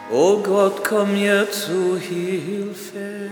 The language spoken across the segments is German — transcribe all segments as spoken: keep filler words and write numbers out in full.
O Gott, komm mir zu Hilfe.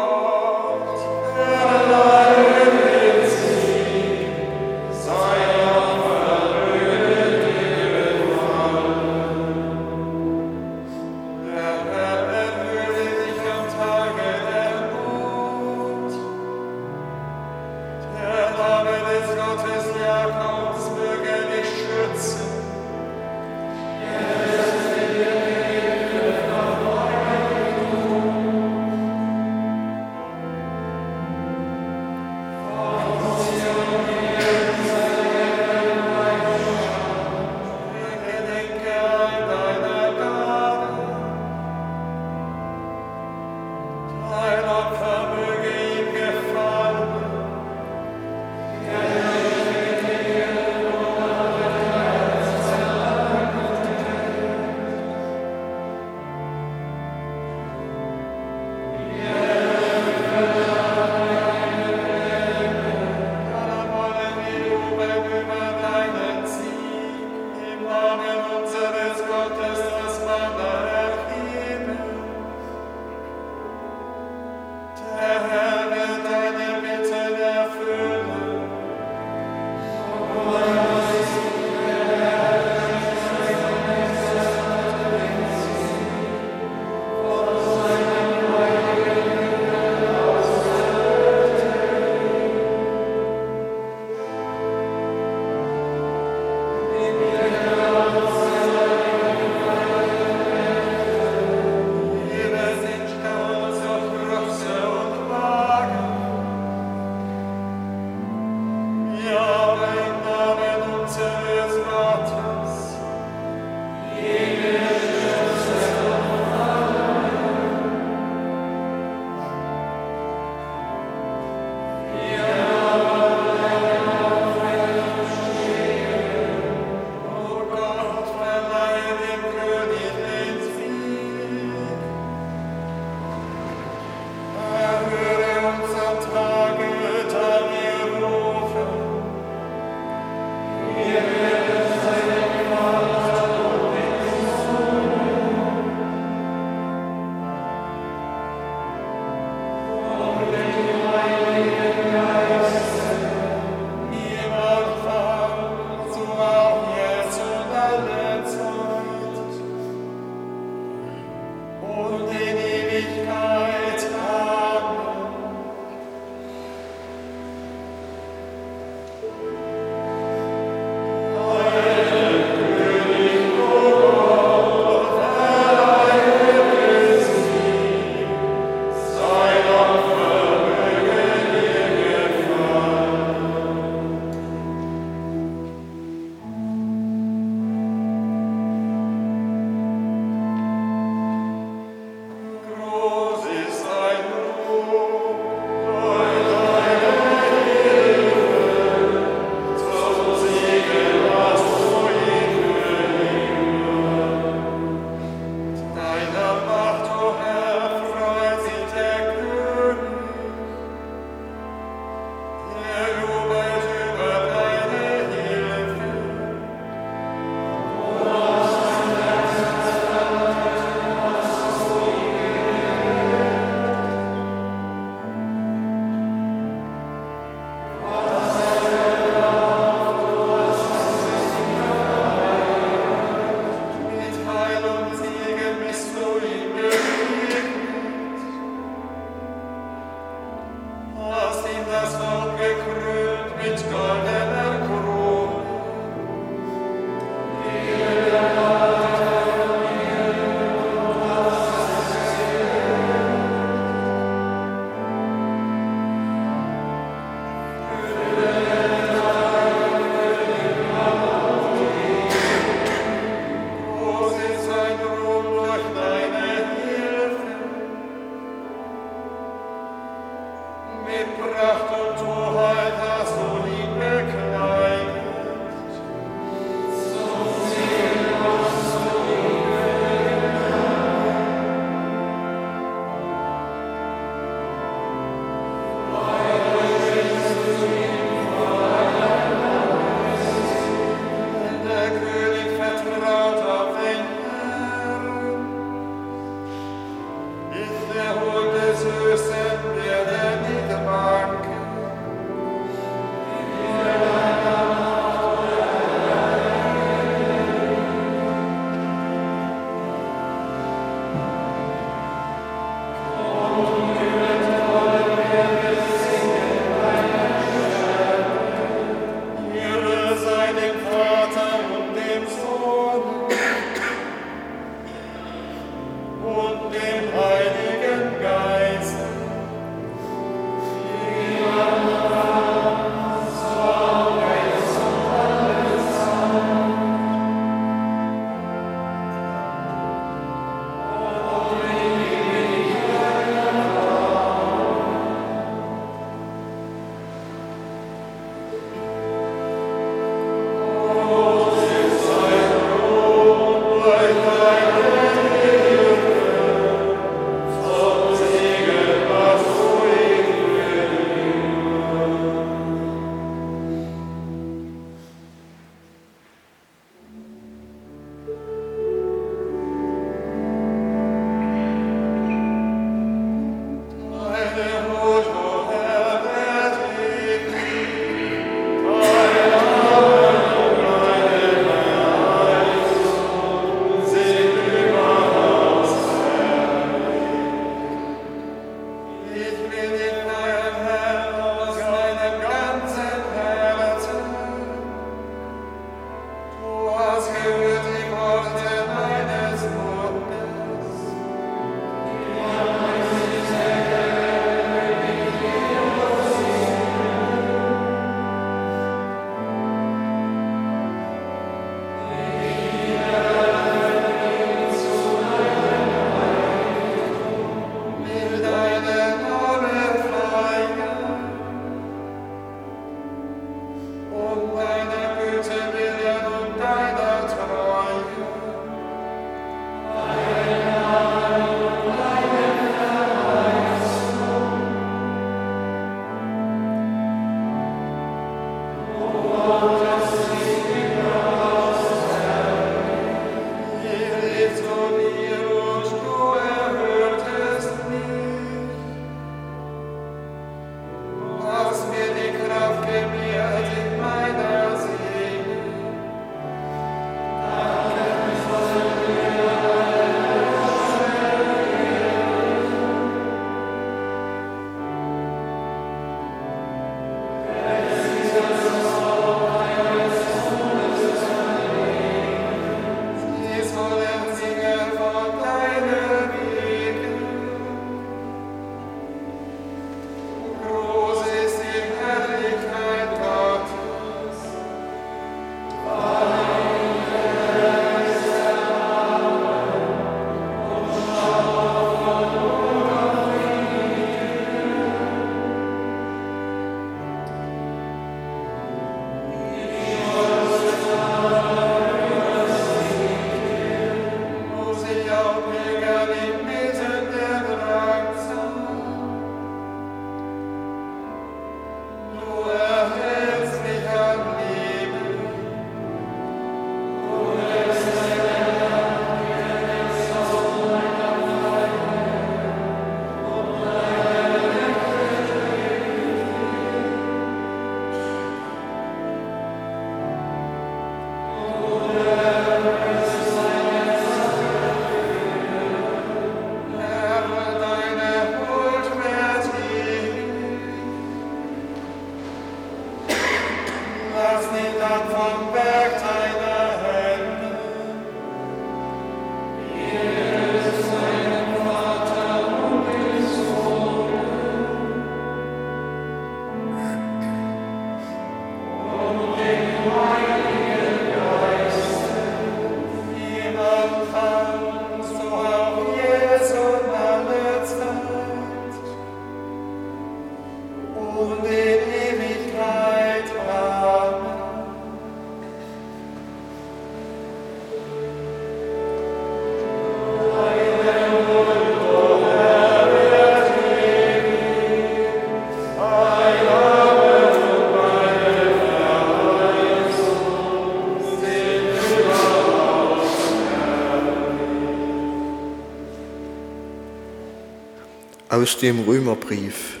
Aus dem Römerbrief.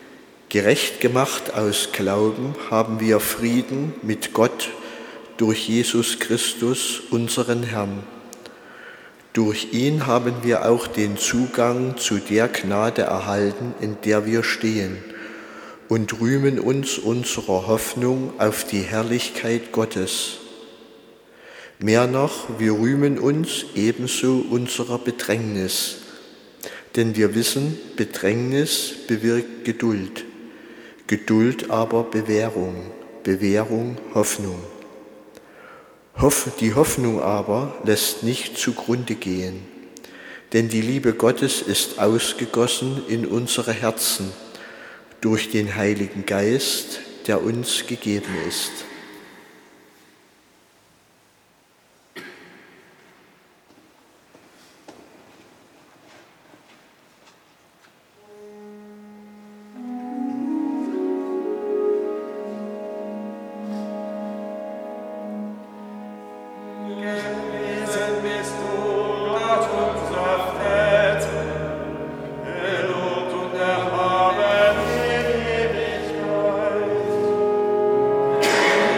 Gerecht gemacht aus Glauben haben wir Frieden mit Gott durch Jesus Christus, unseren Herrn. Durch ihn haben wir auch den Zugang zu der Gnade erhalten, in der wir stehen, und rühmen uns unserer Hoffnung auf die Herrlichkeit Gottes. Mehr noch, wir rühmen uns ebenso unserer Bedrängnis, denn wir wissen, Bedrängnis bewirkt Geduld, Geduld aber Bewährung, Bewährung Hoffnung. Die Hoffnung aber lässt nicht zugrunde gehen, denn die Liebe Gottes ist ausgegossen in unsere Herzen durch den Heiligen Geist, der uns gegeben ist. Amen.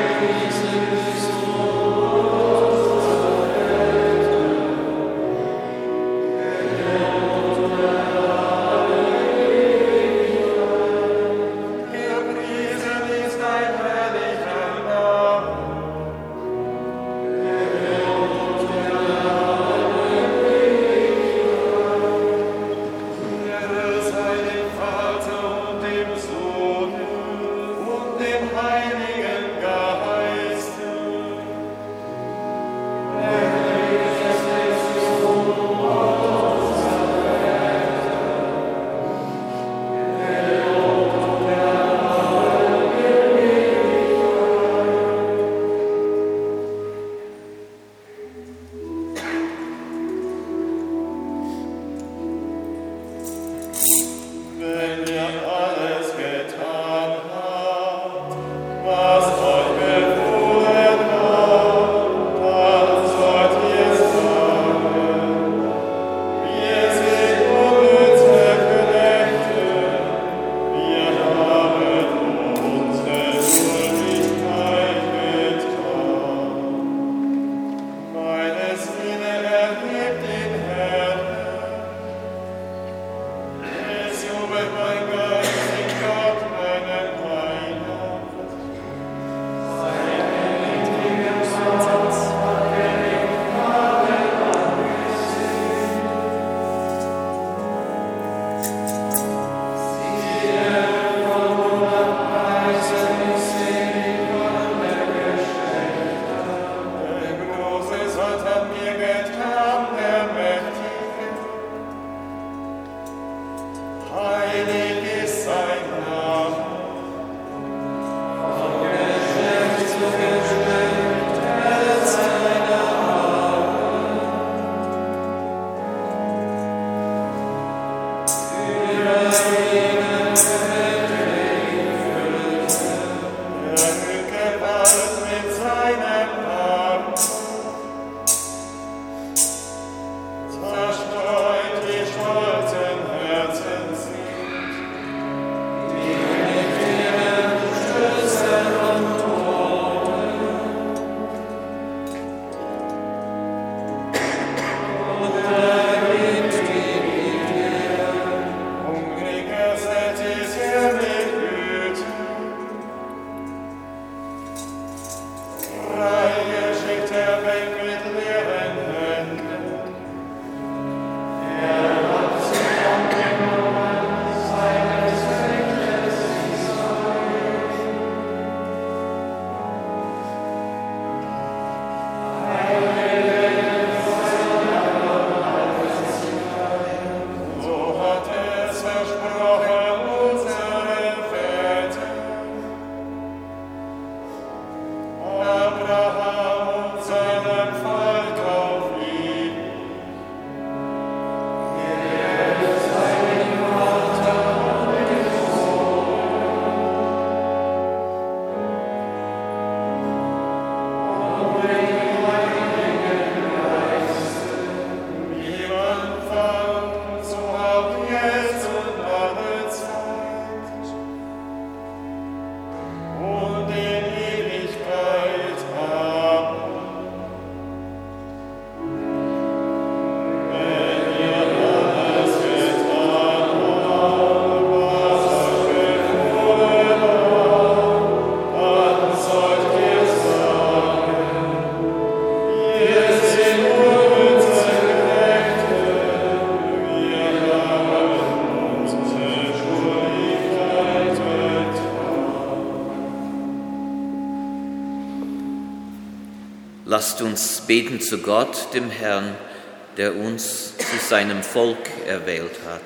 Lasst uns beten zu Gott, dem Herrn, der uns zu seinem Volk erwählt hat.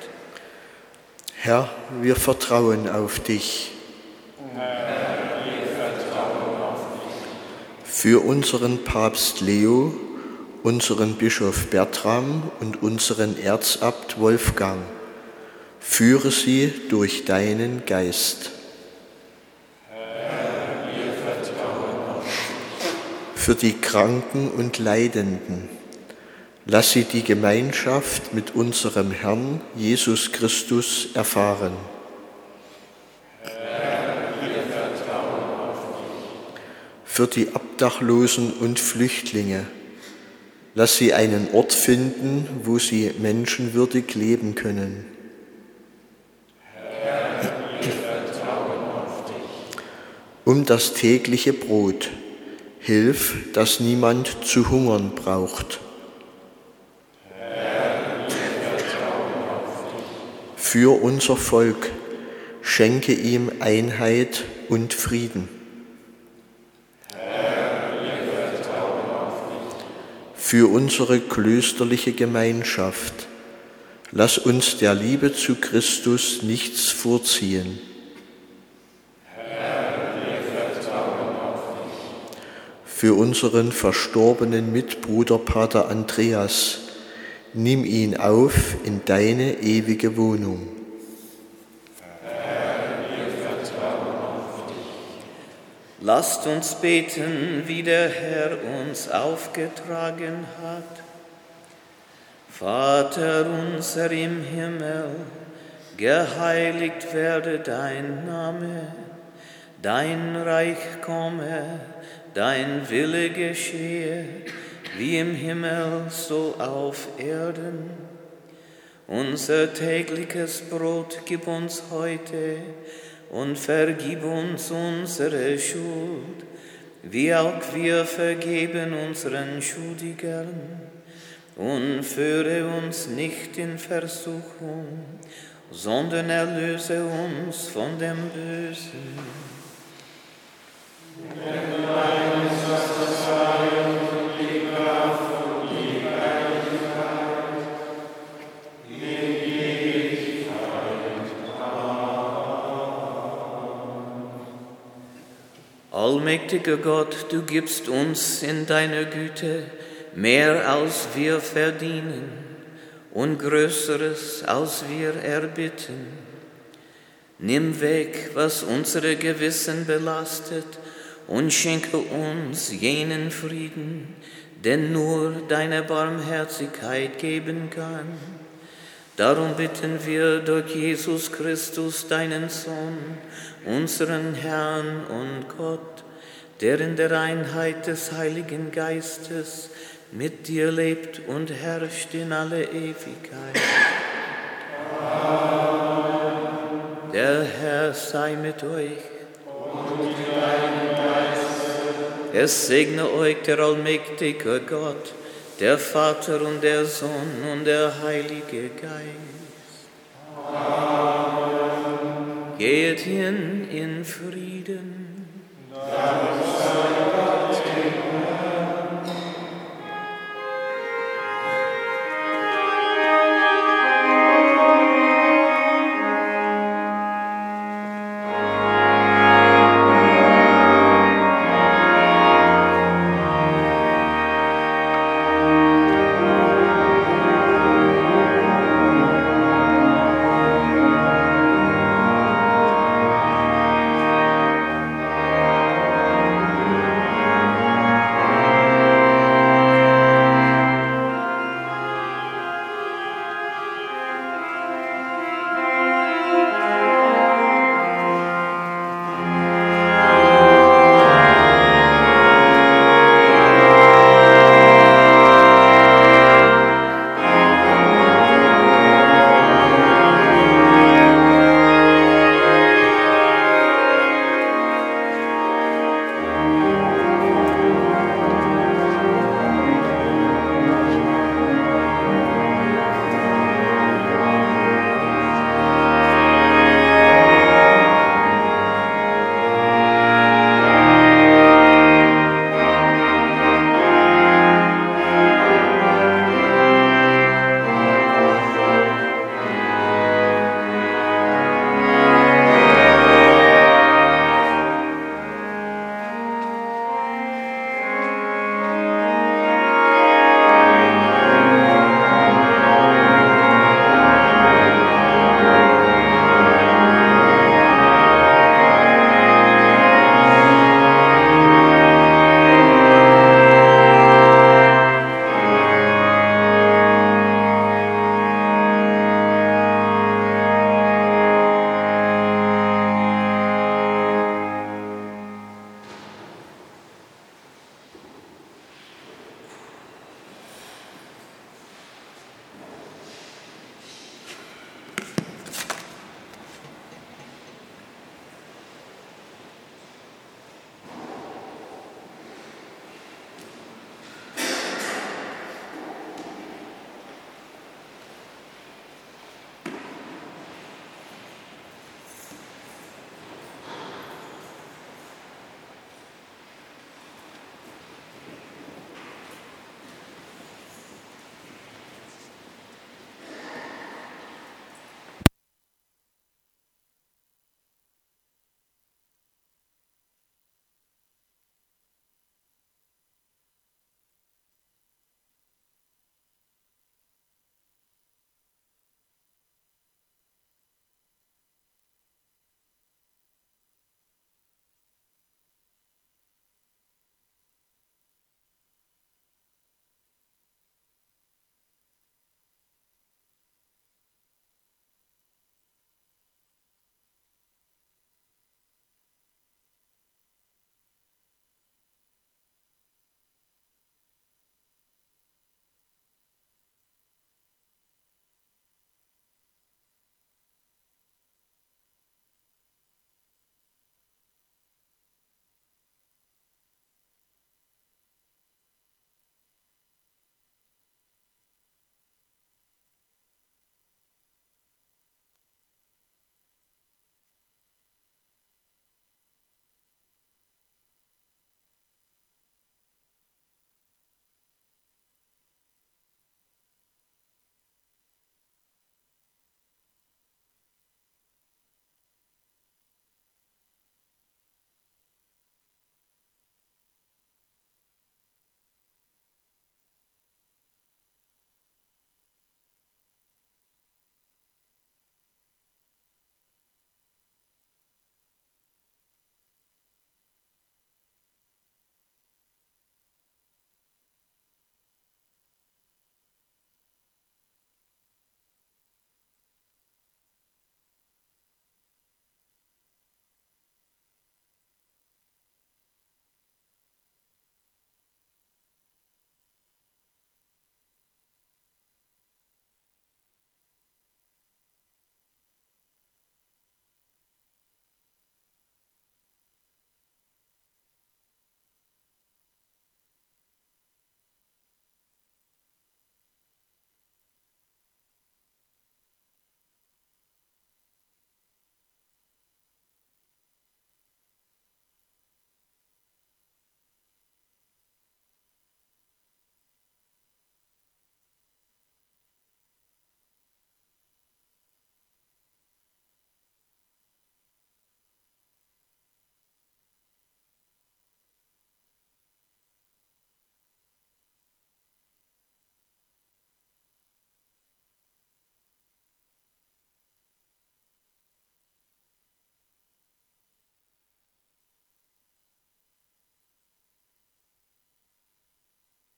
Herr, wir vertrauen auf dich. Herr, wir vertrauen auf dich. Für unseren Papst Leo, unseren Bischof Bertram und unseren Erzabt Wolfgang, führe sie durch deinen Geist. Für die Kranken und Leidenden, lass sie die Gemeinschaft mit unserem Herrn Jesus Christus erfahren. Herr, wir vertrauen auf dich. Für die Obdachlosen und Flüchtlinge, lass sie einen Ort finden, wo sie menschenwürdig leben können. Herr, wir vertrauen auf dich. Um das tägliche Brot, hilf, dass niemand zu hungern braucht. Herr, wir vertrauen auf dich. Für unser Volk, schenke ihm Einheit und Frieden. Herr, wir vertrauen auf dich. Für unsere klösterliche Gemeinschaft, lass uns der Liebe zu Christus nichts vorziehen. Für unseren verstorbenen Mitbruder Pater Andreas, nimm ihn auf in deine ewige Wohnung. Herr, wir vertrauen auf dich. Lasst uns beten, wie der Herr uns aufgetragen hat. Vater unser im Himmel, geheiligt werde dein Name, dein Reich komme, dein Wille geschehe, wie im Himmel, so auf Erden. Unser tägliches Brot gib uns heute und vergib uns unsere Schuld, wie auch wir vergeben unseren Schuldigern. Und führe uns nicht in Versuchung, sondern erlöse uns von dem Bösen. Denn dein ist das Reich und die Kraft und die Herrlichkeit in Ewigkeit. Amen. Allmächtiger Gott, du gibst uns in deiner Güte mehr als wir verdienen und Größeres als wir erbitten. Nimm weg, was unsere Gewissen belastet, und schenke uns jenen Frieden, den nur deine Barmherzigkeit geben kann. Darum bitten wir durch Jesus Christus, deinen Sohn, unseren Herrn und Gott, der in der Einheit des Heiligen Geistes mit dir lebt und herrscht in alle Ewigkeit. Amen. Der Herr sei mit euch. Und mit deinem Geiste. Es segne euch der allmächtige Gott, der Vater und der Sohn und der Heilige Geist. Amen. Geht hin in Frieden. Dank